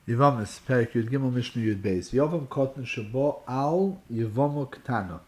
Yevamis, Perik Yud Gimel Mishnah Yud Beis. Yovam Kotan Shabo Al Yevamu Ktana.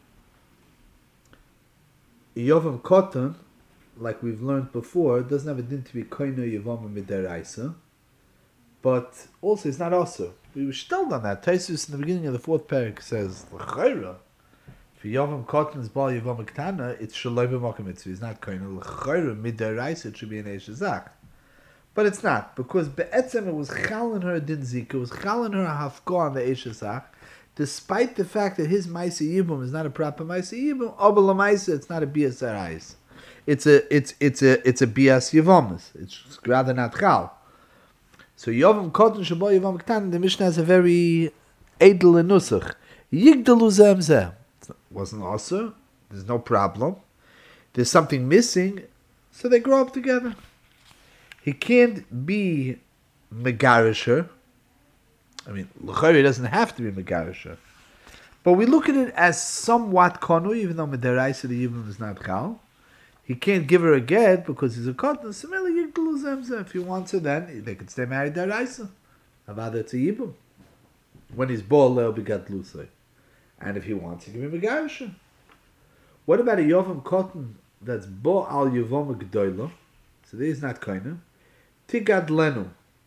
Yovam Kotan, like we've learned before, doesn't have a din to be Koino Yevamu Midaraisa, but also it's not also. We were still on that. Taisus in the beginning of the fourth parak says, L'chayra, for Yovam Kotan's Bal Yevamu Ktana, it's Shaloi B'Makom Mitzvah. It's not Koino. L'chayra Midaraisa, it should be an Eishazak. But it's not, because be'etzem it was chal in her din zika, it was chal in her hafko on the Eishazach, despite the fact that his Maisa Yibum is not a proper Maisa Yibum, Obel Maisa, it's not a Bias Arais. It's a Bias Yivomus. It's rather not chal. So Yovam Kotan Shabo Yovam Ktan, the Mishnah has a very edel nusach. Yigdalu zem zeh. It wasn't also, there's no problem. There's something missing, so they grow up together. He can't be Megarisher. I mean, L'chayri doesn't have to be Megarisher. But we look at it as somewhat Konu, even though Mederaisa the Yibum is not Chal. He can't give her a get because he's a Kotan. Similarly, if he wants her, then they can stay married Deraisa. Avada it's a Yibum. When he's Bol, they'll be Gat Lusay. And if he wants, he can be Megarisher. What about a Yovam Kotan that's Bo al Yovam G'doylo? So there is not Koinu. Tigad Lenu.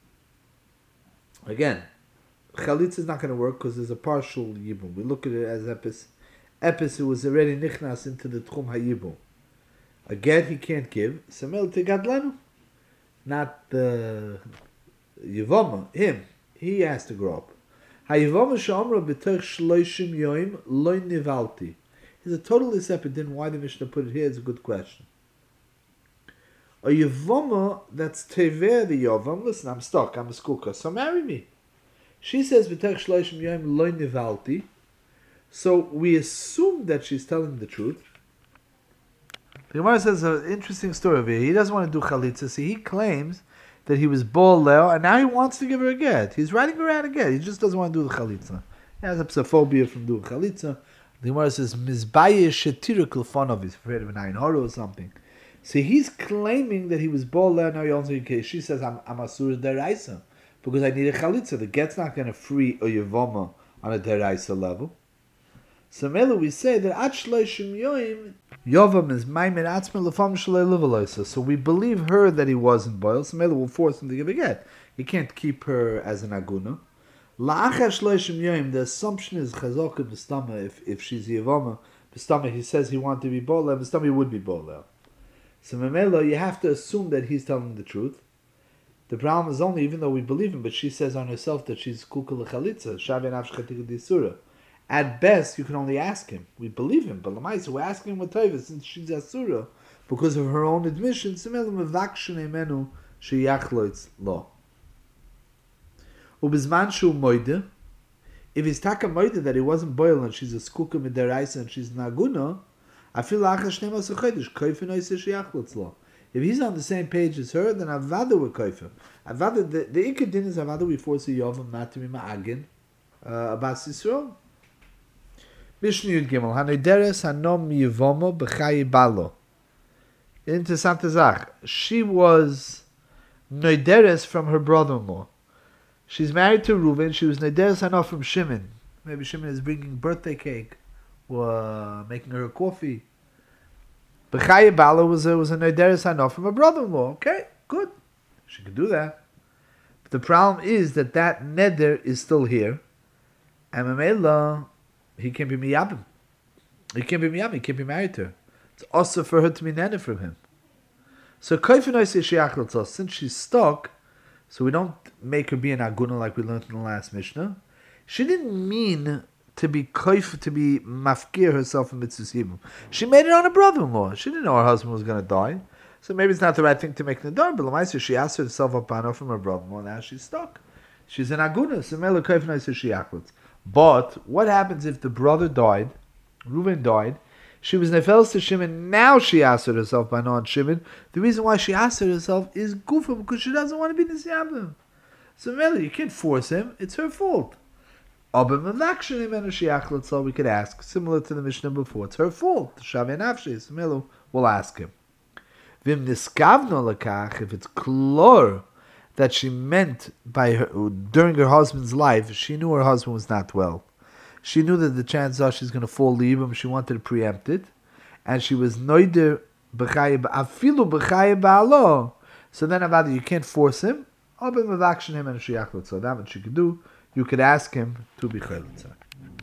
Again, Chalitza is not going to work because there's a partial Yibum. We look at it as Epis. Epis who was already Nichnas into the Tchum HaYibum. Again, he can't give. Samel Tigad Lenu. Not the Yivoma, him. He has to grow up. HaYivoma Sha'omra B'terch Shloishim Yoim Loi Nivalti. He's a totally separate din. Why the Mishnah put it here is a good question. A Yevoma that's Tever the Yovam, listen, I'm stuck, I'm a skuka, so marry me. She says, V'tech shloishim yom loy nivalti. So we assume that she's telling the truth. The Gemara says an interesting story over here. He doesn't want to do chalitza, so he claims that he was bol leo, and now he wants to give her a get. He's writing her out a get. He just doesn't want to do the chalitza. He has a phobia from doing chalitza. The Gemara says, Mizbaye shetirik l'fonov, he's afraid of an ayin hara or something. So he's claiming that he was bol leo, now he owns a case. She says, I'm asur deraisa, because I need a chalitza. The get's not going to free a yevoma on a deraisa level. So Mela, we say that at shloishim yoim, yovam is maimin atzma lefam shalei livaloisa. So we believe her that he wasn't boiled. So Mela will force him to give a get. He can't keep her as an aguna. La'achar shloishim yoim, the assumption is chazaka b'stama, if she's yevoma, b'stama, he says he wanted to be bol leo, b'stama he would be bol leo. So Memelo, you have to assume that he's telling the truth. The problem is only, even though we believe him, but she says on herself that she's kukul l'chalitza, shavi nafsh chatik d'isura. At best, you can only ask him. We believe him, but l'maisa, we're asking him what taiva, since she's asura, because of her own admission. Semelo mevakshin emenu sheyachloitz lo. Ubizman shu moide, if he's taka moide that he wasn't boiled and she's a skuka midaraisa and she's naguna, if he's on the same page as her, then Avada would koifim. Avada, the ikad din is Avada, we force a Yovam not to be ma'agin about Yisrael. Mishnah Yud Gimel, Hanoideres hanom Yevomo b'chayi balo. Interessante Zach. She was noideres from her brother-in-law. She's married to Reuven. She was noideres hanom from Shimon. Maybe Shimon is bringing birthday cake. Making her a coffee. B'chaya Bala was a noideres hanof from her brother-in-law. Okay, good. She could do that. But the problem is that neder is still here. And Mamela, he can't be miyabim. He can't be miyabim. He can't be married to her. It's also for her to be neder from him. So since she's stuck, so we don't make her be an aguna like we learned in the last Mishnah. She didn't mean to be koif, to be mafkir herself in mitzvah yibum. She made it on her brother-in-law. She didn't know her husband was going to die. So maybe it's not the right thing to make nadar, but l'maisa, she asked herself upon her from her brother-in-law, now she's stuck. She's an aguna, so mele koif noise she achlitz. But what happens if the brother died, Reuven died, she was nefeles to Shimon, now she asked herself by non Shimon. The reason why she asked herself is gufa, because she doesn't want to be nisyabim. So mele, you can't force him, it's her fault. We could ask, similar to the Mishnah before, it's her fault. We'll ask him. If it's klor that she meant by her, during her husband's life, she knew her husband was not well. She knew that the chances are she's going to fall libum. She wanted to preempt it. And she was noider b'chaye afilu b'chaye ba'alo. So then about you can't force him. Or b'mavakshin him and shiyach l'tzah. That what you could do. You could ask him to be chayil l'tzah.